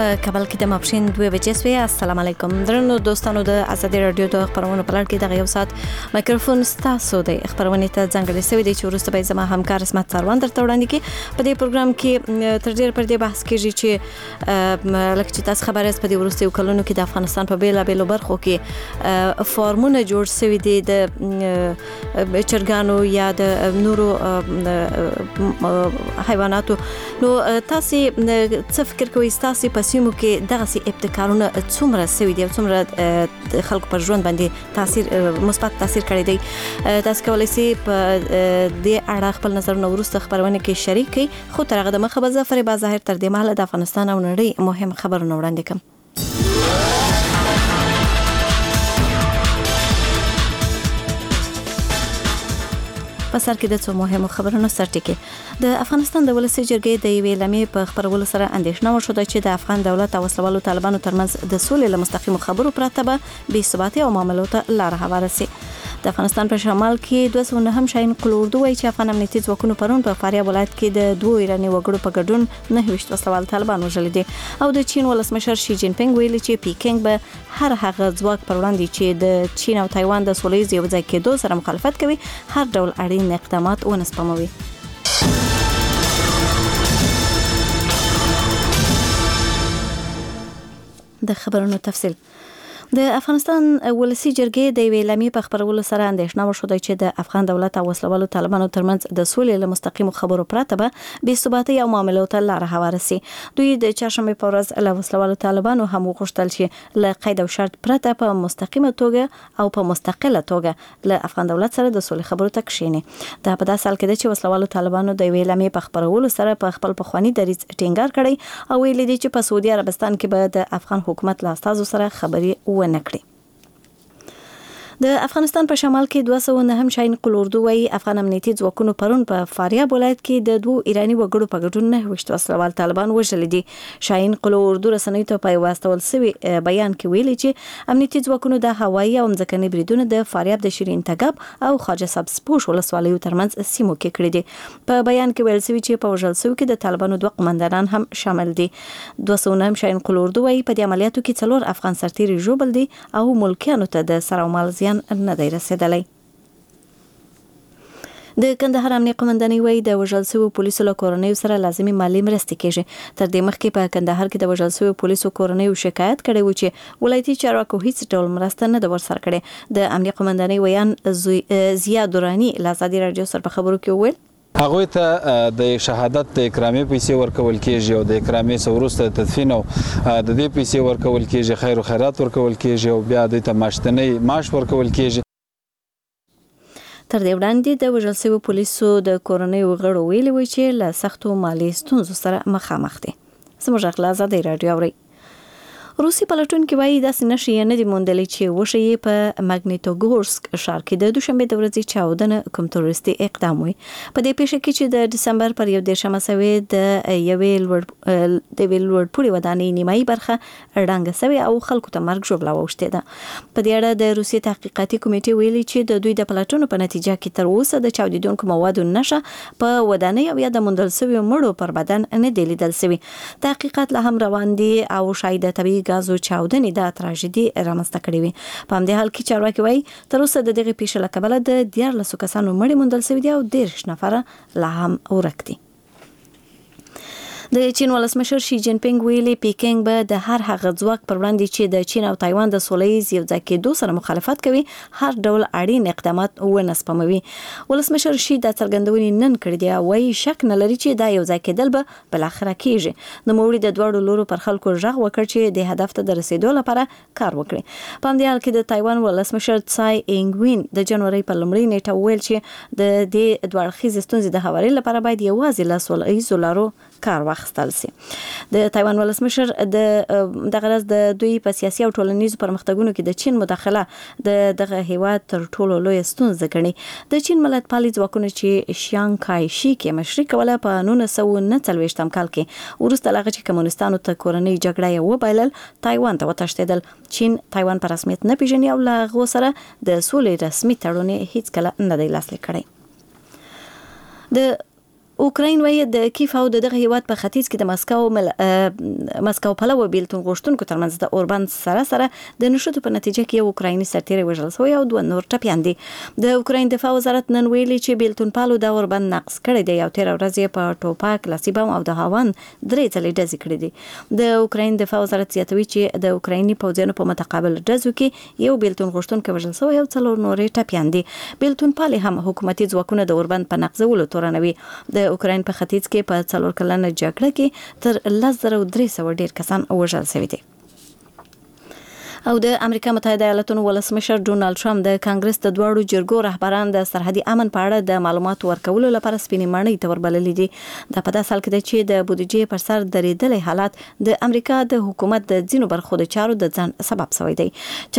په کابل کې د ماپښین 2 بجې سوی. السلام علیکم درنو دوستانو د ازادي رادیو د خبرونو په لړ کې د یو سات مایکروفون ستاسو د خبرونه ته ځانګړی سوی دی چې ورسته به زما همکار اسمت سروان درته وړاندې کې په دې پروګرام کې تر ډیر پر دې بحث کېږي چې لکه چې تاسو خبره است په دې ورسته کلونو کې د افغانستان په بیلا بیلو برخو کې فارمونه جوړ سوي دي د چرګانو یا د نورو حیواناتو. نو تاسو څه فکر کوئ تاسو په سیمو کې دغه سي ابتکارونه څومره سوي دي او څومره خلکو پر ژوند باندې تاثیر مثبت تاثیر کړی دی؟ تاسو کولای شئ په دې اړه خپل نظرونه ورسته خبرونه کې شریک کړئ. خو تر هغه د مخه به ظفر با ظاهر تر دې مهاله د افغانستان او نړۍ مهم خبرونه وړاندې کوم. په سر کې د څو مهمو خبرونو سرټکی د افغانستان د ولسي جرګې د یوې لمې په خبرولو سره اندېښنه وشوه چې د افغان دولت او وسلوالو طالبانو ترمنځ د سولې له مستقیمو خبرو پرته به بې ثباتي او معاملو ته لار هواره سي. د افغانستان په شمال کې 209 شاهین قلوردو وایي چې افغان امنیتي ځواکونو پرون په فاریاب ولایت کې د دوه ایراني وګړو په ګډون 29 وسلوال طالبان وژل دي او د چین ولسمشر شي جین پینګ ویلي چې پیکینګ به هر هغه ځواک پر وړاندې چې د چین او تایوان د سولې یو ځای کېدو سره مخالفت کوي هر ډول اړین اقدامات ونسپموي. د خبرونو تفصیل د افغانستان ولسي جرګې د ویلې لمې په خبرولو سره اندېښنه وشوه چې د افغان دولت او وسلوالو طالبانو ترمنځ د سولې له مستقیمو خبرو پرته به بې ثباتي او معاملو ته لار هواره سي. دوی د چهارشنبه په ورځ له وسلوالو طالبانو هم وغوښتل چې له قید او شرط پرته په مستقیمه توګه او په مستقله توګه له افغان دولت سره د سولې خبرو ته کښیني. دا په داسې حال کې چې وسلوالو طالبانو د ویلې لمې په خبرولو سره په خپل پخوانی دریځ ټینګار کړی او ویلي دي چې په سعودي عربستان کې به د افغان حکومت له استازو سره خبرې ونه کړي. د افغانستان په شمال کې 209 شاهین قلوردو وایي افغان امنیتي ځواکونو پرون په فاریاب ولایت کې د دوه ایراني وګړو په ګډون 29 وسلوال طالبان وژل دي. شاهین قلوردو رسنیو ته په واستول سوي بیان کې ویلي چې امنیتي ځواکونو د هوایي او ځمکني بریدونو د فاریاب د شیرین تګاب او خواجه سبزپوش ولسوالیو ترمنځ سیمو کې کړی دي. په بیان کې ویل سوي چې په وژل سوي کې د طالبانو دوه قومندانان هم شامل دي. 209 شاهین قلوردو وایي په دې عملیاتو کې 4 افغان سرتیري ژوبل دي او ملکیانو ته د سر او مال نه دی رسیدلی. د کندهار امنیه قومندانۍ وایي د وژل شویو پولیسو له کورنیو سره لازمي مالي مرستې کیږي. تر دې مخکې په کندهار کې د وژل شویو پولیسو کورنیو شکایت کړی و چې ولایتي چارواکو هیڅ ډول مرسته نه ده ورسره کړې. د امنیه قومندانۍ ویان ضیا دورانی له ازادي رادیو سره په خبرو کې وویل هغوی ته د شهادت د اکرامي پیسې ورکول کیږي او د اکرامي سوروسته تدفین او د دې پیسې ورکول کیږي، خیر او خیرات ورکول کیږي او بیا د تماشتنی معاش ورکول کیږي. تر دې وړاندې د وژل شویو پولیسو د کورنیو غړو ویلي و چې له سختو مالي ستونزو سره مخامخ دي. زموږ غږ له ازادي رادیو اوري. روسي پلټونکي وایي داسې نښې نه دي موندلې چې وشي په ماګنیټوګورسک ښار کې د دوشنبه د ورځې چاودنه کوم تروریستي اقدام وي. په دې پیښه کې چې د دسمبر پر 11 سوي د یوې لوړپوړي ودانۍ نیمایي برخه ړنګه سوي او خلکو ته مرګ ژوبله واوښتې ده. په دې اړه د روسي تحقیقاتي کمیټې ویلي چې د دوی د پلټنو په نتیجه کې تر اوسه د چاودیدونکو موادو نښه په ودانۍ او یا د موندل سوي مړو پر بدن نه دی لیدل سوي. تحقیقات لا هم روان دي او شاید طبيعي غازو چاودنې د تراژیدي رامنځته کړې وي. په همدې حال کې چارواکي وایي تر اوسه د دغه پیښې له کبله د 14 کسانو مړي موندل شوي دي او 13 نفره لا هم ورک دي. د چین ولسمشر شي جین پینګ ویلي پیکینګ به د هر هغه ځواک پر وړاندې چې د چین او تایوان د سولې یو ځای کېدو سره مخالفت کوي هر ډول اړین اقدامات ونسپموي. ولسمشر شي د څرګندونې نن کړې دی او وايي شک نه لري چې دا یو ځای کېدل به بل اخره کیږي. د موړي د دوړو لورو پر خلکو ژغ وکړ چې د هدف ته د رسیدو لپاره کار وکړي. په همدې حال کې د تایوان ولسمشر څای اینګ وین د جنوري په لومړۍ نیټه ویل چې د دې دوه اړخیزې ستونزې د هواري لپاره باید یوازې له سولې لارو کار واخیستل سي. د تایوان ولسمشر د غرض د دوی په سیاسي او ټولنیزو پرمختګونو کې د چین مداخله دغه هیواد تر ټولو لوی ستونزه ګڼي. د چین ملتپالي ځواکونو چې شیانګ کای شي کې مشري کوله په 1949 کال کې وروسته له هغه چې کمونستانو ته کورنۍ جګړه یې وبایلل تایوان ته وتښتېدل. چین تایوان په رسمیت نه پیژني او له هغه سره د سولې رسمي تړون هیڅ کله نه دی لاسلیک کړی. د اوکراین وایي د کیف او دغه هیواد په ختیځ کې د مسکو پلوه بیلتون غوښتونکو ترمنځ د اوربند سره د نشوتو په نتیجه کې یو اوکرایني سرتیری وژل شوی او 2 نور ټپیان دي. د اوکراین دفاع وزارت نن ویلي چې بیلتون پالو د اوربند نقض کړی دی او 13 ورځې په ټوپک، لاسي بم او د هاون 3 ځلې ډزې کړې دي. د اوکراین دفاع وزارت زیاتوي چې د اوکرایني پوځیانو په متقابل ډزو کې یو بیلتون غوښتونکی وژل شوی او 4 نورې ټپیان دي. بیلتون پالي هم حکومتي ځواکونه د اوربند په نقضولو تورنوي. د اوکراین په ختیځ کې په 4 کلنه جګړه کې تر 10300 ډیر کسان وژل شوي دي. او د امریکا متحده ایالاتونو ولسمشر ډونالد ټرمپ د کانګرس د دوړو جرګو رهبران د سرحدي امن په اړه د معلوماتو ورکولو لپاره سپینې ماڼۍ ته وربللي دي. دا په داسې حال کې ده چې د بودیجې پر سر درېدلي حالات د امریکا د حکومت د ځینو برخو د چارو د ځنډ سبب شوی دی.